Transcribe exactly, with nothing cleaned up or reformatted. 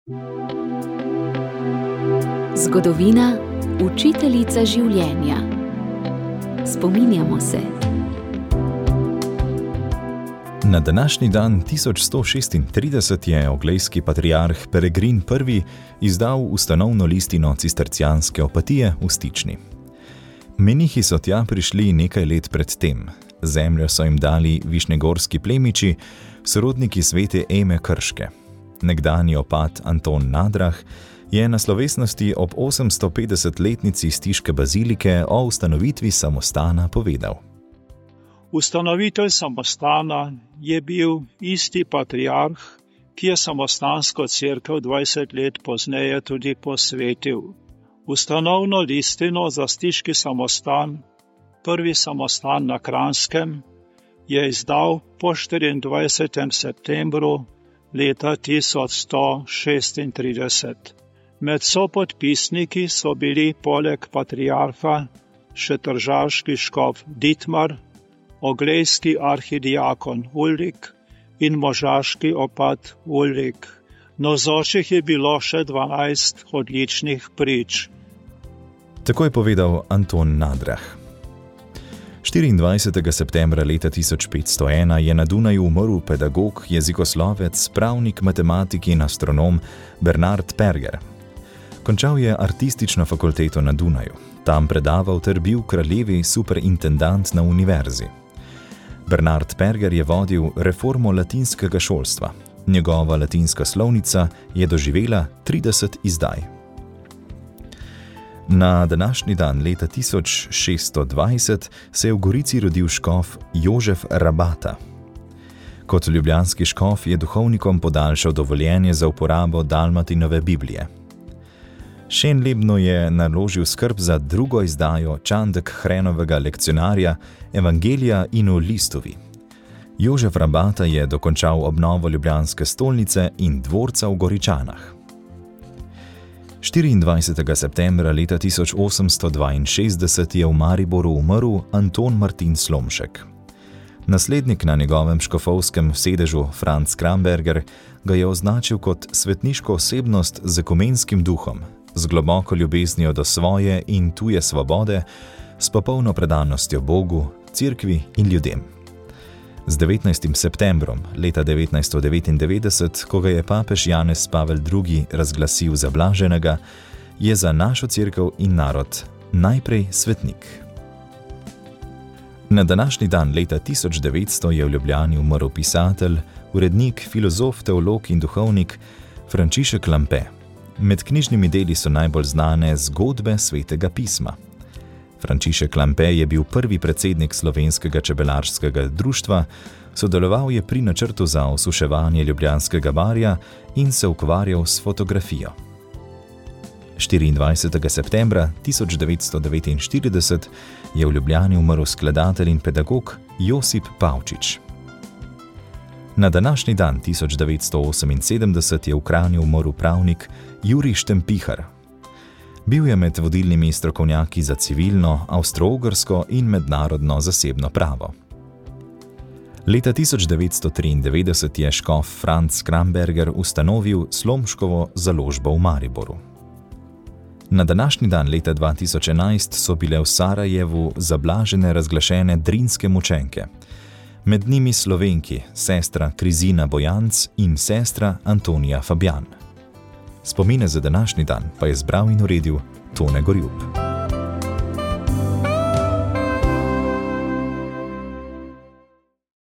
Zgodovina, učiteljica življenja. Spominjamo se. Na današnji dan tisoč sto šestintrideset je oglejski patriarh Peregrin prvi izdal ustanovno listino cistercijanske opatije v Stični. Menihi so tja prišli nekaj let pred tem. Zemljo so jim dali višnjegorski plemiči, sorodniki svete Eme Krške. Nekdanji opat Anton Nadrah je na slovesnosti ob osemstopetdesetletnici Stiške bazilike o ustanovitvi samostana povedal. Ustanovitelj samostana je bil isti patriarh, ki je samostansko cerkev dvajset let pozneje tudi posvetil. Ustanovno listino za stiški samostan, prvi samostan na Kranjskem, je izdal po štiriindvajsetem septembru leta tisoč sto šestintrideset. Med sopodpisniki so bili poleg patriarha še tržaški škof Ditmar, oglejski arhidiakon Ulrik in možaški opat Ulrik. Navzočih je bilo še dvanajst odličnih prič. Tako je povedal Anton Nadrah. štiriindvajsetega septembra leta tisoč petsto ena je na Dunaju umrl pedagog, jezikoslovec, pravnik, matematik in astronom Bernard Perger. Končal je artistično fakulteto na Dunaju. Tam predaval ter bil kraljevi superintendant na univerzi. Bernard Perger je vodil reformo latinskega šolstva. Njegova latinska slovnica je doživela trideset izdaj. Na današnji dan leta tisoč šeststo dvajset se je v Gorici rodil škof Jožef Rabata. Kot ljubljanski škof je duhovnikom podaljšal dovoljenje za uporabo Dalmatinove Biblije. Šenlebno je naložil skrb za drugo izdajo Čandek Hrenovega lekcionarja Evangelija in o Listovi. Jožef Rabata je dokončal obnovo ljubljanske stolnice in dvorca v Goričanah. štiriindvajsetega septembra leta tisoč osemsto dvainšestdeset je v Mariboru umrl Anton Martin Slomšek. Naslednik na njegovem škofovskem sedežu Franc Kramberger ga je označil kot svetniško osebnost z ekumenskim duhom, z globoko ljubeznijo do svoje in tuje svobode, s popolno predanostjo Bogu, cerkvi in ljudem. Z devetnajstim septembrom leta devetnajststo devetindevetdeset, ko ga je papež Janez Pavel drugi razglasil za blaženega, je za našo cerkev in narod najprej svetnik. Na današnji dan leta tisoč devetsto je v Ljubljani umrl pisatelj, urednik, filozof, teolog in duhovnik Frančišek Lampe. Med knjižnimi deli so najbolj znane Zgodbe svetega pisma. Frančišek Lampe je bil prvi predsednik Slovenskega čebelarskega društva, sodeloval je pri načrtu za osuševanje Ljubljanskega barja in se ukvarjal s fotografijo. štiriindvajsetega septembra tisoč devetsto devetinštirideset je v Ljubljani umrl skladatelj in pedagog Josip Pavčič. Na današnji dan tisoč devetsto oseminsedemdeset je v Kranju umrl pravnik Jurij Štempihar. Bil je med vodilnimi strokovnjaki za civilno, avstro-ogrsko in mednarodno zasebno pravo. Leta tisoč devetsto triindevetdeset je škof Franc Kramberger ustanovil Slomškovo založbo v Mariboru. Na današnji dan leta dva tisoč enajst so bile v Sarajevu za blažene razglašene drinske mučenke. Med njimi Slovenki, sestra Krizina Bojanc in sestra Antonija Fabjan. Spomine za današnji dan pa je zbral in uredil Tone Gorjup.